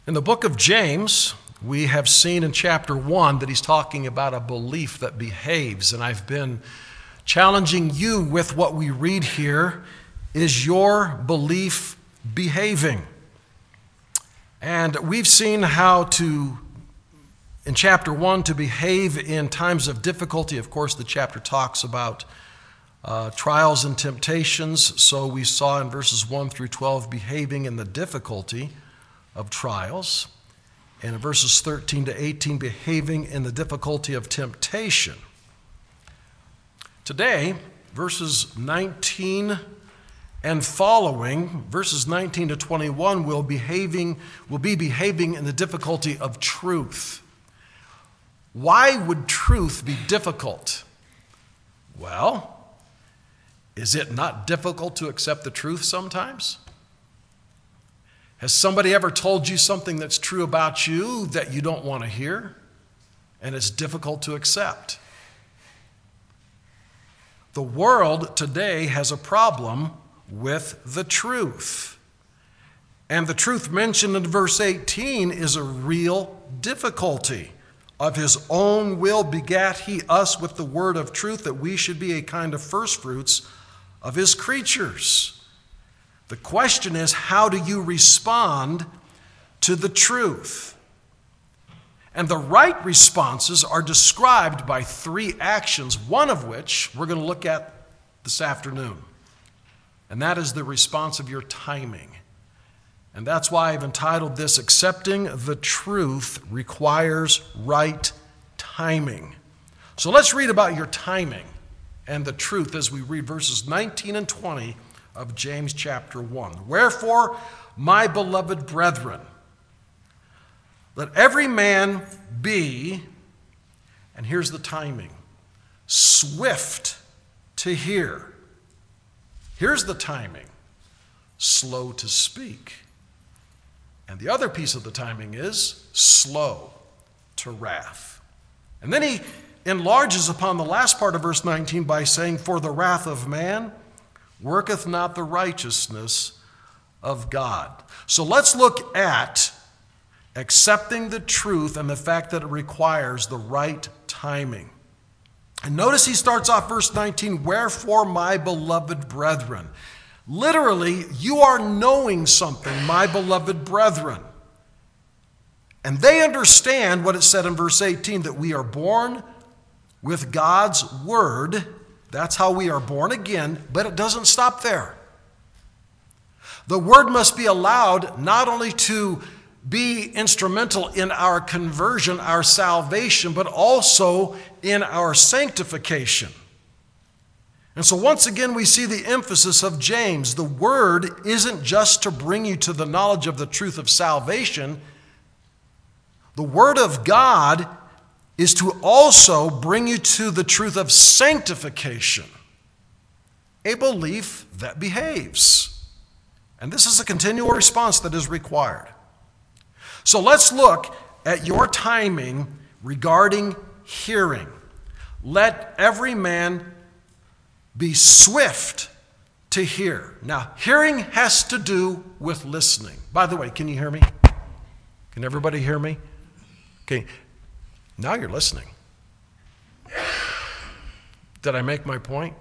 In the book of James, we have seen in chapter 1 that he's talking about a belief that behaves, and I've been challenging you with what we read here. Is your belief behaving? And we've seen how to, in chapter 1, to behave in times of difficulty. Of course, the chapter talks about trials and temptations, so we saw in verses 1 through 12 behaving in the difficulty of trials, and in verses 13 to 18 behaving in the difficulty of temptation. Today, verses 19 and following, verses 19 to 21, will be behaving in the difficulty of truth. Why would truth be difficult? Well, is it not difficult to accept the truth sometimes? Has somebody ever told you something that's true about you that you don't want to hear, and it's difficult to accept? The world today has a problem with the truth. And the truth mentioned in verse 18 is a real difficulty. Of his own will begat he us with the word of truth, that we should be a kind of firstfruits of his creatures. The question is, how do you respond to the truth? And the right responses are described by 3 actions, one of which we're going to look at this afternoon. And that is the response of your timing. And that's why I've entitled this, Accepting the Truth Requires Right Timing. So let's read about your timing and the truth as we read verses 19 and 20 of James chapter 1. Wherefore, my beloved brethren, let every man be, and here's the timing, swift to hear. Here's the timing, slow to speak. And the other piece of the timing is slow to wrath. And then he enlarges upon the last part of verse 19 by saying, for the wrath of man worketh not the righteousness of God. So let's look at accepting the truth and the fact that it requires the right timing. And notice he starts off verse 19, wherefore my beloved brethren. Literally, you are knowing something, my beloved brethren. And they understand what it said in verse 18, that we are born with God's word. That's how we are born again, but it doesn't stop there. The word must be allowed not only to be instrumental in our conversion, our salvation, but also in our sanctification. And so once again, we see the emphasis of James. The word isn't just to bring you to the knowledge of the truth of salvation. The word of God is to also bring you to the truth of sanctification, a belief that behaves. And this is a continual response that is required. So let's look at your timing regarding hearing. Let every man be swift to hear. Now, hearing has to do with listening. By the way, can you hear me? Can everybody hear me? Okay. Now you're listening. Did I make my point?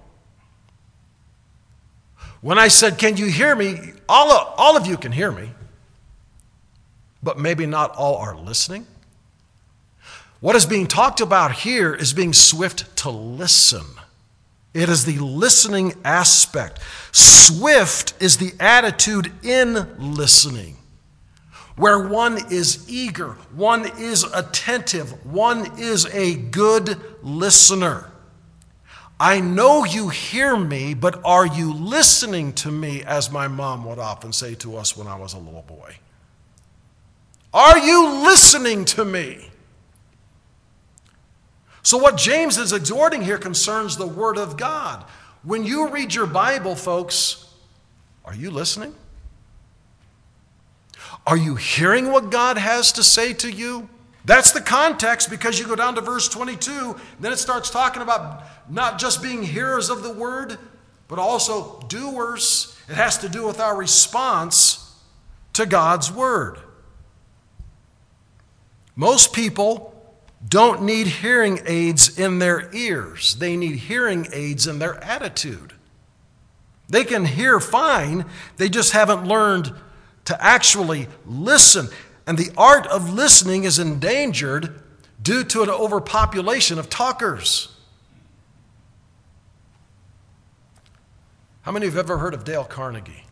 When I said, can you hear me? All of you can hear me. But maybe not all are listening. What is being talked about here is being swift to listen. It is the listening aspect. Swift is the attitude in listening, where one is eager, one is attentive, one is a good listener. I know you hear me, but are you listening to me, as my mom would often say to us when I was a little boy? Are you listening to me? So what James is exhorting here concerns the Word of God. When you read your Bible, folks, are you listening? Are you hearing what God has to say to you? That's the context, because you go down to verse 22, then it starts talking about not just being hearers of the word, but also doers. It has to do with our response to God's word. Most people don't need hearing aids in their ears. They need hearing aids in their attitude. They can hear fine, they just haven't learned to actually listen. And the art of listening is endangered due to an overpopulation of talkers. How many of you have ever heard of Dale Carnegie?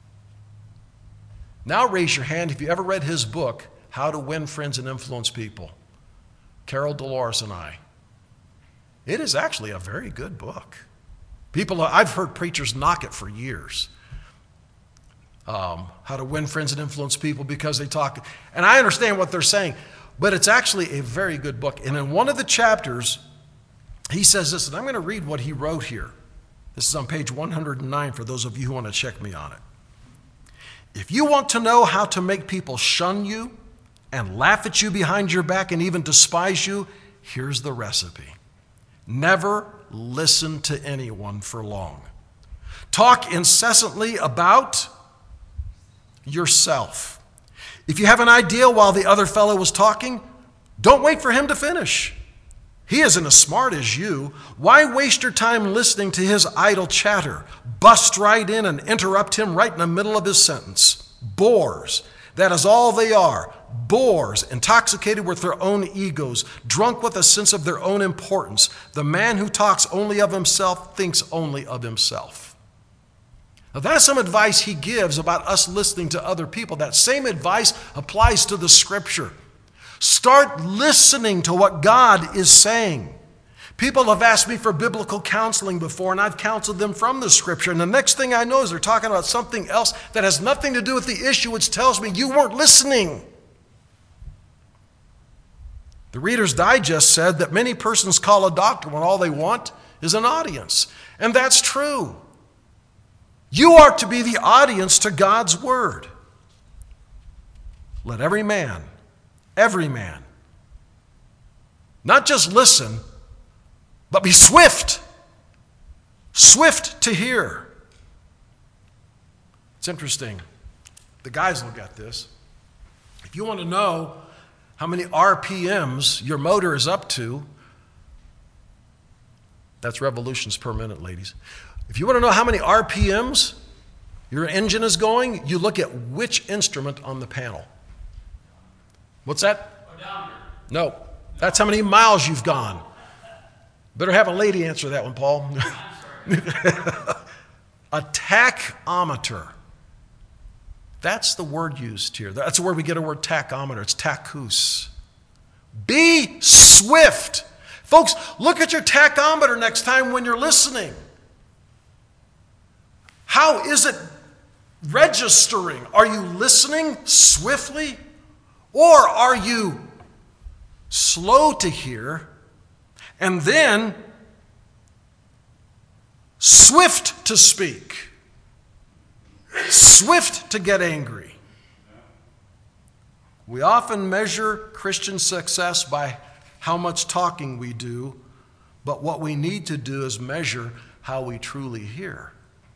Now raise your hand if you ever read his book, How to Win Friends and Influence People. Carol Dolores and I. It is actually a very good book. I've heard preachers knock it for years. How to Win Friends and Influence People, because they talk, and I understand what they're saying, but it's actually a very good book. And in one of the chapters, he says this, and I'm going to read what he wrote here. This is on page 109 for those of you who want to check me on it. If you want to know how to make people shun you and laugh at you behind your back and even despise you, here's the recipe. Never listen to anyone for long. Talk incessantly about yourself. If you have an idea while the other fellow was talking, don't wait for him to finish. He isn't as smart as you. Why waste your time listening to his idle chatter? Bust right in and interrupt him right in the middle of his sentence. Bores. That is all they are. Bores, intoxicated with their own egos, drunk with a sense of their own importance. The man who talks only of himself thinks only of himself. Now, that's some advice he gives about us listening to other people. That same advice applies to the Scripture. Start listening to what God is saying. People have asked me for biblical counseling before, and I've counseled them from the Scripture. And the next thing I know is they're talking about something else that has nothing to do with the issue, which tells me you weren't listening. The Reader's Digest said that many persons call a doctor when all they want is an audience. And that's true. You are to be the audience to God's Word. Let every man, not just listen, but be swift to hear. It's interesting. The guys will get this. If you want to know how many RPMs your motor is up to, that's revolutions per minute, ladies. If you want to know how many RPMs your engine is going, you look at which instrument on the panel. What's that? Odometer. No, that's how many miles you've gone. Better have a lady answer that one, Paul. A tachometer. That's the word used here. That's the word we get a word tachometer. It's tachus. Be swift. Folks, look at your tachometer next time when you're listening. How is it registering? Are you listening swiftly? Or are you slow to hear and then swift to speak, swift to get angry? We often measure Christian success by how much talking we do, but what we need to do is measure how we truly hear.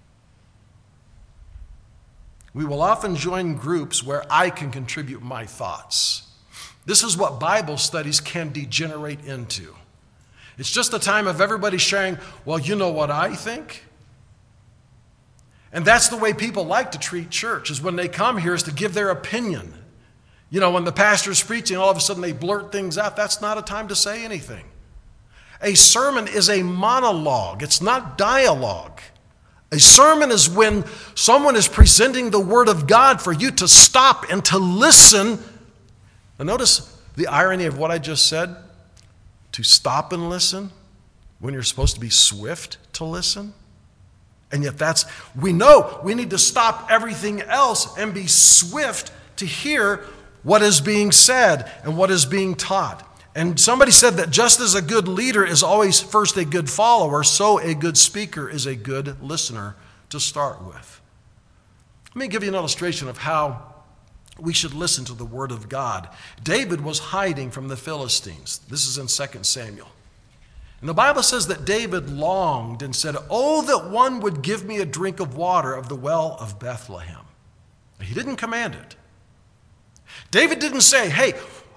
We will often join groups where I can contribute my thoughts. This is what Bible studies can degenerate into. It's just a time of everybody sharing, well, you know what I think? And that's the way people like to treat church, is when they come here is to give their opinion. You know, when the pastor's preaching, all of a sudden they blurt things out. That's not a time to say anything. A sermon is a monologue. It's not dialogue. A sermon is when someone is presenting the Word of God for you to stop and to listen. Now notice the irony of what I just said. To stop and listen when you're supposed to be swift to listen. And yet we know we need to stop everything else and be swift to hear what is being said and what is being taught. And somebody said that just as a good leader is always first a good follower, so a good speaker is a good listener to start with. Let me give you an illustration of how we should listen to the Word of God. David was hiding from the Philistines. This is in 2 Samuel. And the Bible says that David longed and said, "Oh, that one would give me a drink of water of the well of Bethlehem." He didn't command it. David didn't say, "Hey,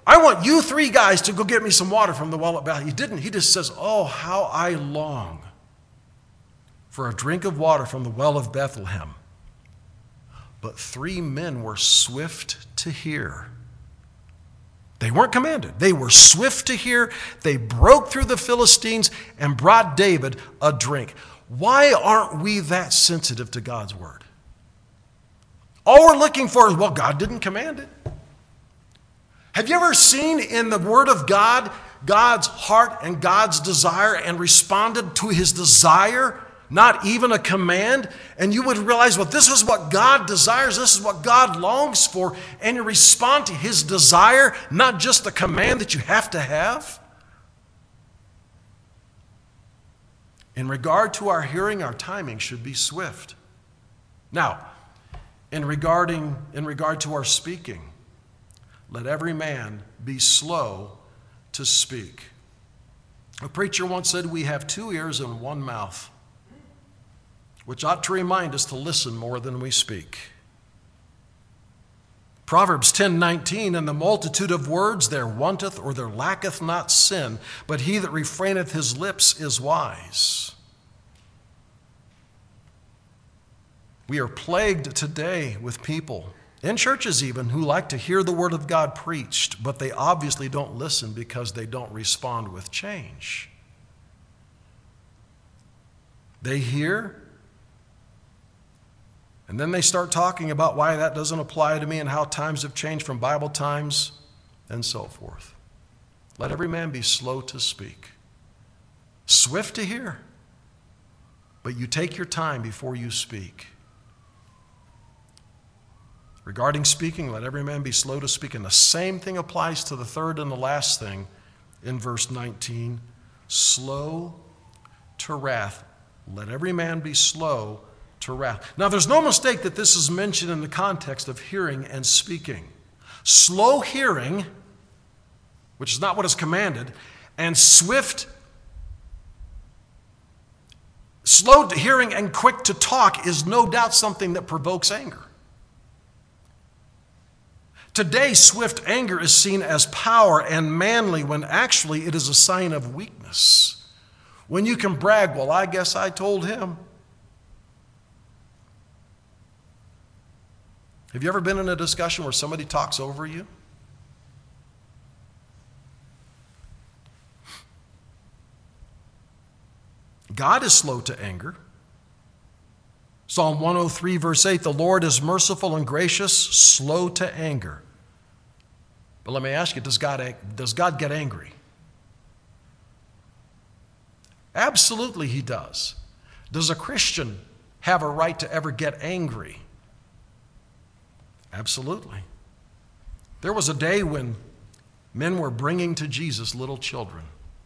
I want you 3 guys to go get me some water from the well at Bethlehem. He didn't. He just says, oh, how I long for a drink of water from the well of Bethlehem. But 3 men were swift to hear. They weren't commanded. They were swift to hear. They broke through the Philistines and brought David a drink. Why aren't we that sensitive to God's word? All we're looking for is, well, God didn't command it. Have you ever seen in the Word of God, God's heart and God's desire and responded to his desire, not even a command? And you would realize, well, this is what God desires, this is what God longs for, and you respond to his desire, not just a command that you have to have. In regard to our hearing, our timing should be swift. Now, in regard to our speaking, let every man be slow to speak. A preacher once said, we have 2 ears and 1 mouth, which ought to remind us to listen more than we speak. Proverbs 10:19, in the multitude of words there wanteth or there lacketh not sin, but he that refraineth his lips is wise. We are plagued today with people, in churches even, who like to hear the word of God preached, but they obviously don't listen because they don't respond with change. They hear, and then they start talking about why that doesn't apply to me and how times have changed from Bible times and so forth. Let every man be slow to speak, swift to hear, but you take your time before you speak. Regarding speaking, let every man be slow to speak. And the same thing applies to the third and the last thing in verse 19. Slow to wrath. Let every man be slow to wrath. Now, there's no mistake that this is mentioned in the context of hearing and speaking. Slow hearing, which is not what is commanded, and swift, slow to hearing and quick to talk is no doubt something that provokes anger. Today, swift anger is seen as power and manly when actually it is a sign of weakness. When you can brag, well, I guess I told him. Have you ever been in a discussion where somebody talks over you? God is slow to anger. Psalm 103, verse 8, the Lord is merciful and gracious, slow to anger. But let me ask you, does God get angry? Absolutely he does. Does a Christian have a right to ever get angry? Absolutely. There was a day when men were bringing to Jesus little children.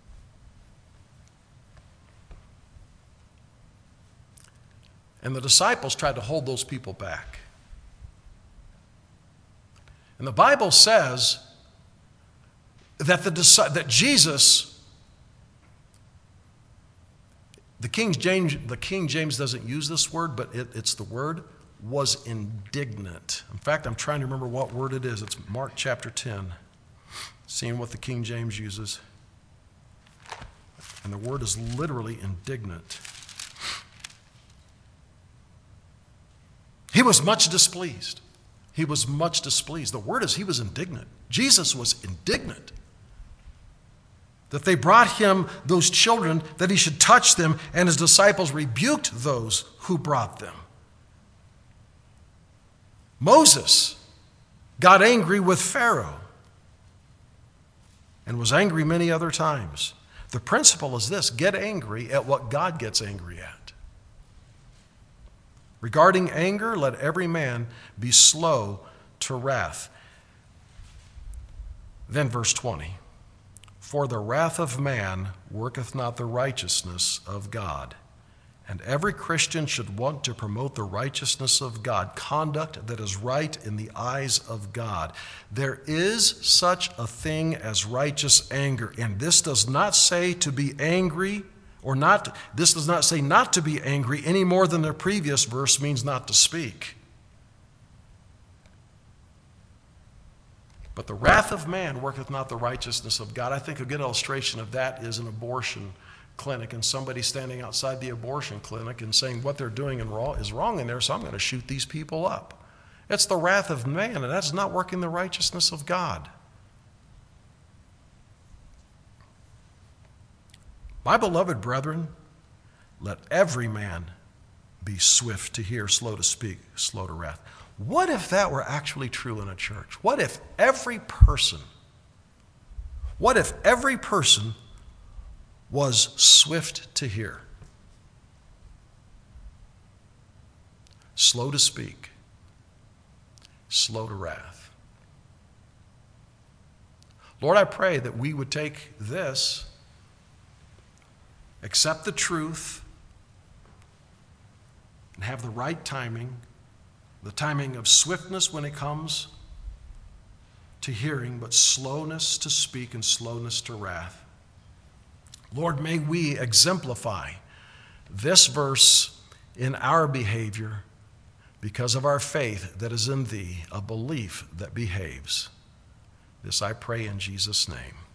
And the disciples tried to hold those people back. And the Bible says that Jesus, the King James doesn't use this word, but it's the word, was indignant. In fact, I'm trying to remember what word it is. It's Mark chapter 10, seeing what the King James uses. And the word is literally indignant. He was much displeased. He was much displeased. The word is he was indignant. Jesus was indignant that they brought him those children, that he should touch them, and his disciples rebuked those who brought them. Moses got angry with Pharaoh and was angry many other times. The principle is this: get angry at what God gets angry at. Regarding anger, let every man be slow to wrath. Then verse 20. For the wrath of man worketh not the righteousness of God. And every Christian should want to promote the righteousness of God, conduct that is right in the eyes of God. There is such a thing as righteous anger, and this does not say to be angry, or not, this does not say not to be angry any more than the previous verse means not to speak. But the wrath of man worketh not the righteousness of God. I think a good illustration of that is an abortion clinic and somebody standing outside the abortion clinic and saying what they're doing is wrong in there, so I'm going to shoot these people up. It's the wrath of man, and that's not working the righteousness of God. My beloved brethren, let every man be swift to hear, slow to speak, slow to wrath. What if that were actually true in a church? What if every person was swift to hear, slow to speak, slow to wrath? Lord, I pray that we would take this, accept the truth, and have the right timing, the timing of swiftness when it comes to hearing, but slowness to speak and slowness to wrath. Lord, may we exemplify this verse in our behavior because of our faith that is in thee, a belief that behaves. This I pray in Jesus' name.